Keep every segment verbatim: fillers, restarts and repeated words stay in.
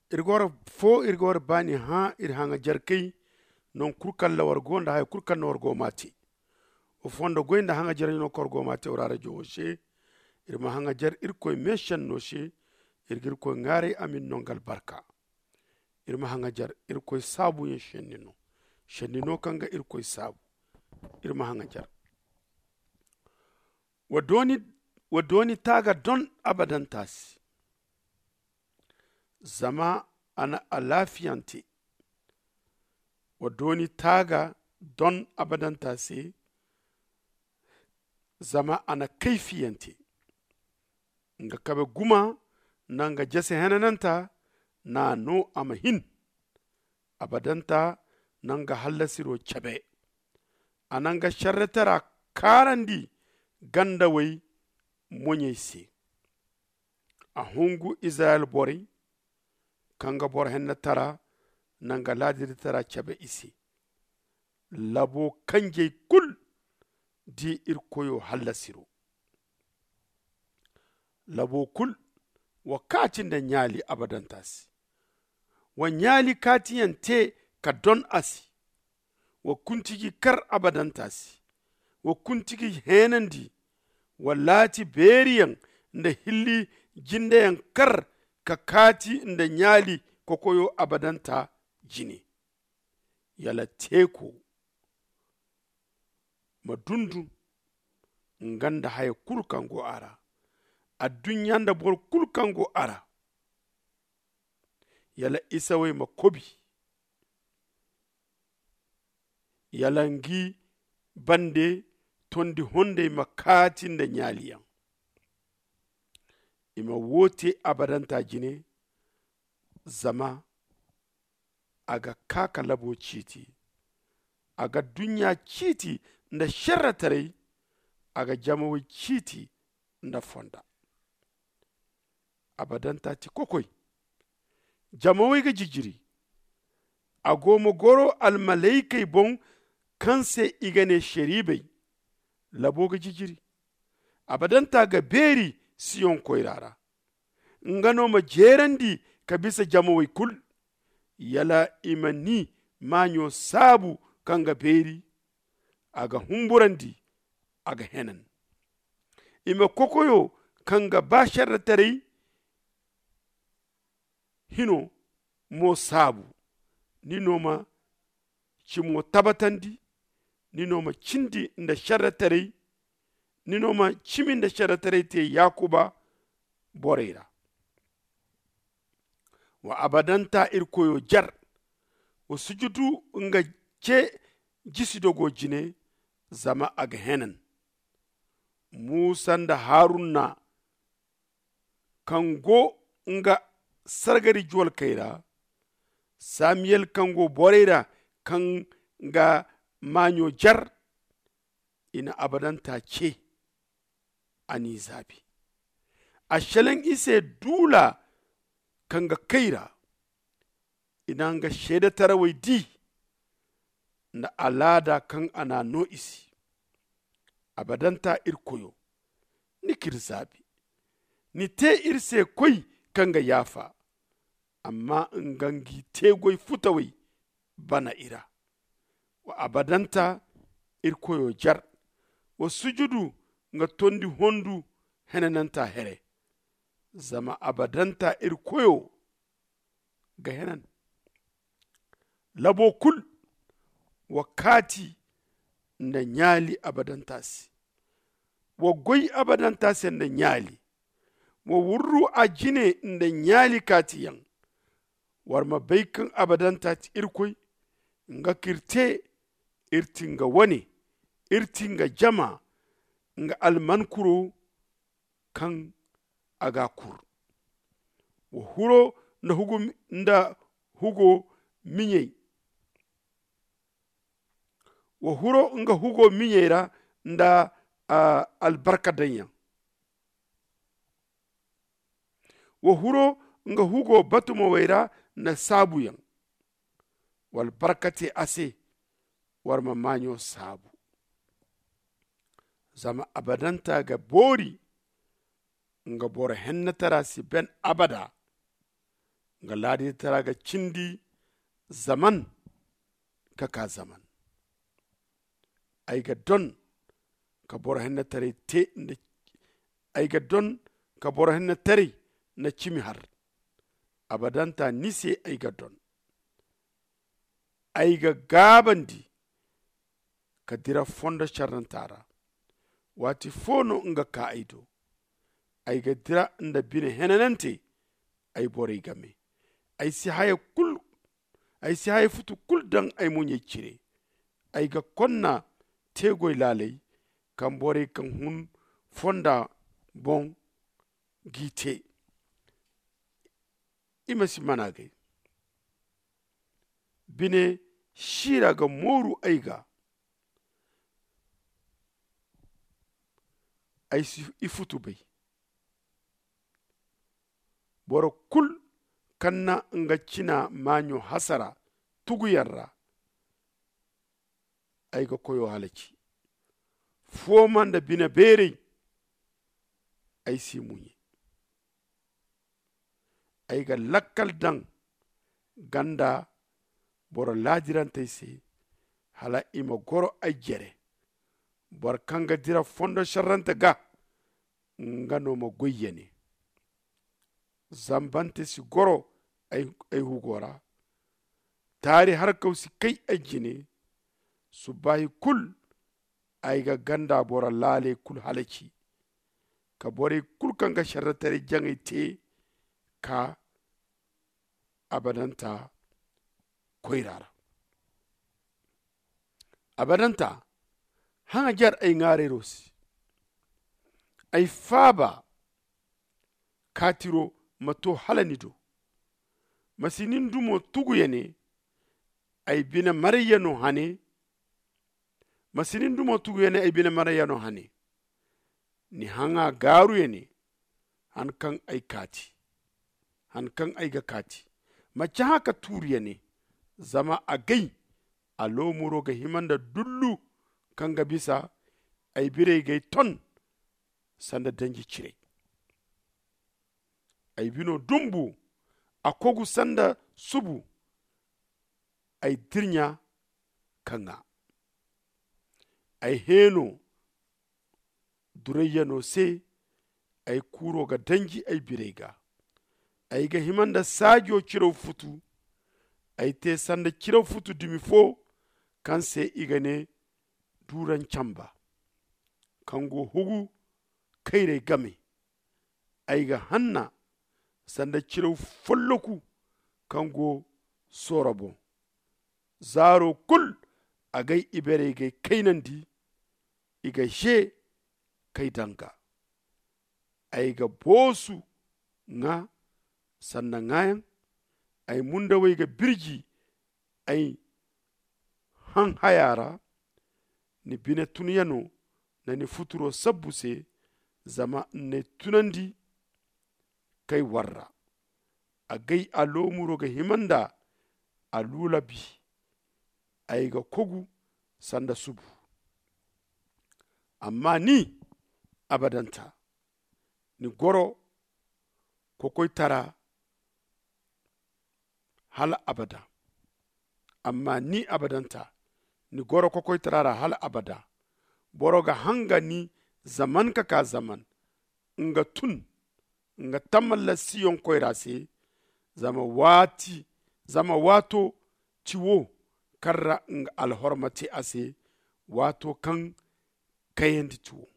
irgor fo irgor bani ha ir hanga jarkei non kurkal la wargo nda hay kurkal no wargo mati o fondo goynda hanga jar no korgo mati orara jowoshe irma hanga jar irkoy meshan no she irgir ko ngare amin nongal barka irma hanga jar irkoy sabu yen shenino shenino kanga irkoy sabu irma hanga jar wadoni wadoni taga don abadan tasi zama ana alafiyanti wadoni taga don abadan tasi zama ana kaifiyanti nga kabe guma nanga jase henananta na no amahin abadanta nanga hallasiro chabe ananga sharretara karandi ganda wai monyesi a hungu Israel bori kanga bor henna tara nanga ladir tara chabe isi labo kanje kul di irkoyo hallasiro labo kul wakatin da nyali abadantasi wa nyali katiyan te ka don asi wa kuntigi kar abadantasi wa kuntigi henandi wa lati beriyan nda hilli jindayan kar ka kati nda nyali kokoyo abadanta jini yala teko madundu nganda haya kulkango ara a dunyanda bor kulkango ara yala isawai makobi yala ngi bande tondi honde makatin da nyaliyan ima wote abadanta jine zama aga kaka labo chiti aga dunya chiti nda sharratare aga jamawi chiti nda fonda abadanta ti kokoy jamawi ga jijiri agomo goro almalaikai bon kanse igane sheribai labo ga jijiri abadanta ga beri siyon koirara ngano ma jerandi ka bisa jamawi kul yala imani manyo sabu kanga beri aga humburandi aga henan ima kokoyo kanga bashar tare hino mo sabu ninoma cimo tabatandi ninoma cindi nda sharatare ninoma cimi nda sharatare te yakuba boreira wa abadanta irkoyo jar wa sujudu nga ce jisidogo jine zama aga henan musa nda harunna kango nga sargari jol kaira samuel kango boreira kan ga manyo jar ina abadanta ce ani zabi ashalen ise dula kan ga kaira ina nga sheda tarawai di na alada kan ana no isi abadanta irkoyo ni kirzabi ni te irse koi kan ga yafa amma ngangi tegoi futawai bana ira wa abadanta irkoyo jar wa sujudu nga tondi hondu henananta here zama abadanta irkoyo ga henan labo kul wakati nda nyali abadantasi wa goy abadantasi nda nyali wa wurru a jine nda nyali katiyan warma baikan abadantati irkoy nga kirte irti nga wani irti nga jama nga almankuro kan aga kur wa huro nda hugo nda hugo minyei wa huro nga hugo minyera nda uh, albarka danya wa huro nga hugo batumo waira na sabuyan wal barkati ase warma manyo sabu zama abadanta ga bori nga bora henna tarasi ben abada ga ladi tara ga cindi zaman kaka zaman ai ga don ka bor henna tare te ai ga don ka bor henna tare na cimi har abadanta nise ai ga don ai ga gabandi ka dira fonda charantara wati fono nga ka aido ai ga dira nda bine henanante ai bore game ai si haya kul ai si haya futu kul dan ai munye cire ai ga konna tegoy lalai kan bore kan hun fonda bon gite imasi manage bine shira ga moru aiga ai si ifutu bai boro kul kanna nga cina manyo hasara tuguyarra ai ga koyo halaci foman da bina bere ai si munye ai ga lakkal dan ganda boro lajiran taisi hala ima goro ai jere bor kanga dira fondo sharranta ga nga no ma goyyene zambante si goro ay ay hugora tari har kausi kai ajine subahi kul ay ga ganda bora lale kul halaci ka bore kul kanga sharratare jangai te ka abadanta koirara abadanta hanga jar ay ngare rosi ay faba katiro mato halanido masinin dumo tugu yene ay bina mariyano hane masinin dumo tugu yene ay bina mariyano hane ni hanga garu yene han kan ay kati han kan ay ga kati macha haka turi yene zama agai alomuro ga himanda dullu kanga bisa ay bire gay ton sanda danji cire ay bino dumbu akogu sanda subu ay dirnya kanga ay heno durayya no se ay kuro ga danji ay birega ay ga himanda sajo ciro futu ay te sanda ciro futu dimi fo kan se igane duran chamba kango hugu kaire game ay ga hanna sanda ciro folloku kango sorabo zaro kul agai ibere gai kainandi iga she kai danga ay ga bosu nga sanda ngayan ay munda wai ga birji ay han hayara ni bine tuniyano na ni futuro sabbuse zama ne tunandi kai warra a gai a lomuro ga himanda a lula bi ay ga kogu sanda subu amma ni abadanta ni goro kokoi tara hal abada amma ni abadanta ni goro kokoi tara hal abada boro ga hanga ni zaman ka ka zaman nga tun nga tamalla siyon koirase zama wati zama wato ciwo karra nga alhormati ase wato kan kayendi ciwo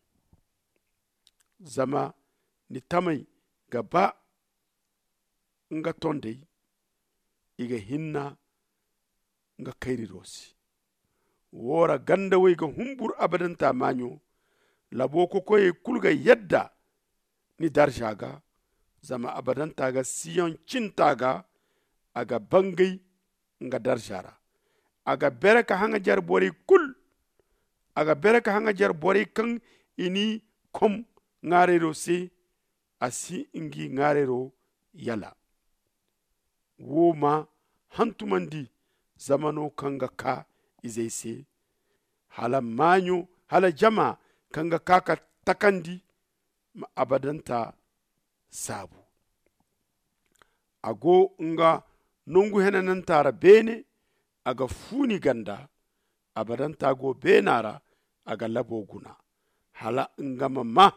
zama ni tamai gaba nga tondei iga hinna nga kairi rosi wora ganda wai ga humbur abadan ta manyo labo ko koye kulga yadda ni darshaga zama abadan ta ga siyon cintaga aga bangai nga darshara aga bereka hanga jar bori kul aga bereka hanga jar bori kan ini kom ngarero se asi ingi ngarero yala woma hantumandi zamano kanga ka izaise hala manyo hala jama kanga kaka takandi ma abadanta sabu ago nga nungu henanan tara bene aga funi ganda abadan tago benara aga labo guna hala ngama ma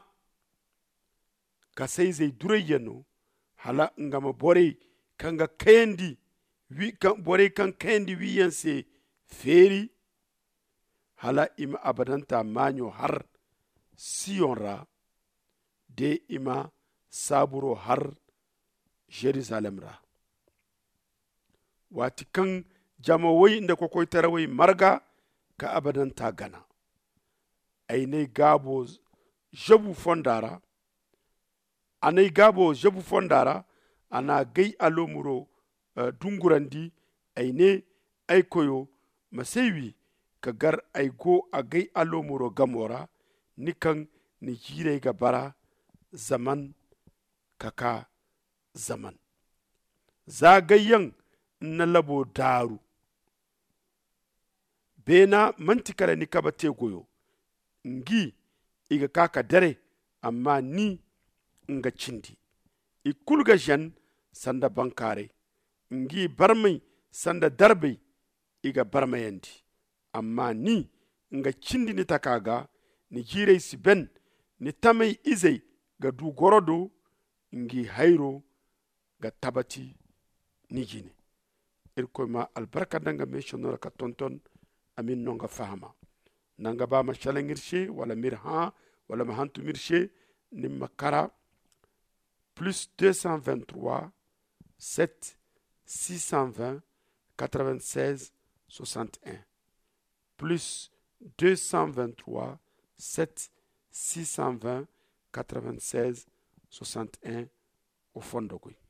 kasai zai durayano hala ngama bore kanga kendi wi kan bore kan kendi wiyanse feri hala ima abadanta manyo har Sion ra de ima saburo har Jerusalem ra wati kan jama wai inda kokoi tarawai marga ka abadanta gana ainai gabo jabu fondara anai gabo jabu fondara ana gai alomuro uh, dungurandi aine aikoyo masaiwi kagar aigo a gai alomuro gamora nikan ni jire ga bara zaman kaka zaman zagayen na labo daru bena mantikara ni kaba te goyo ngi iga kaka dare amma ni nga cindi ikulga jan sanda bankare ngi barmai sanda darbe iga barmayandi amma ni nga cindi ni takaga ni jire si ben ni tamai izai ga du gorodo ngi hairo ga tabati ni jine irko ma albarka danga me shonora ka tonton amin nonga fahama nanga ba ma shalangirshe wala mirha wala mahantu mirshe ni makara plus deux cent vingt-trois sept six cent vingt quatre-vingt-seize soixante et un plus deux cent vingt-trois sept six cent vingt quatre-vingt-seize soixante et un au fond de